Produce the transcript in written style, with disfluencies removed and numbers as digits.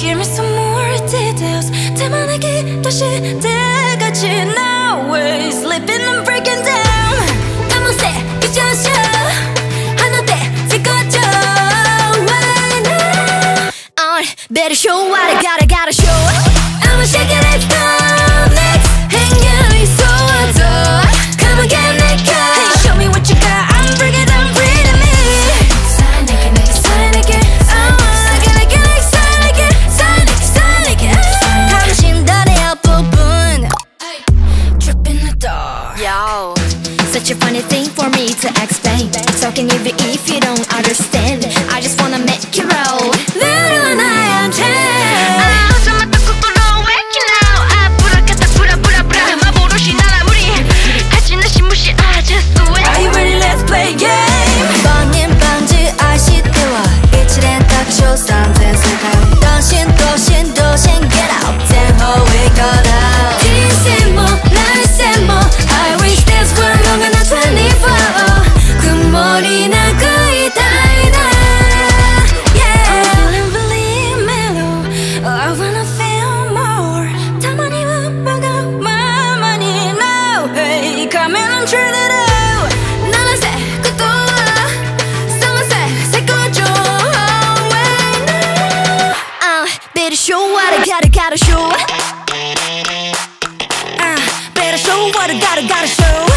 Give me some more details 대만하기 다시 때까지 No way Slipping and breaking down 까만색 잊어줘 하나 돼 꺼져 Right now Better show what I gotta show I'ma shake it like next 행렬이 쏟아 Come on get naked Hey show me what you got I'm bringing down pretty me Sign naked sign naked I get like sign naked 당신 다리 앞부분 Drip in the dark Yo Such a funny thing for me to explain Talking even if you don't understand I just wanna make you roll Little I am 10 Better show what I gotta show Better show what I gotta show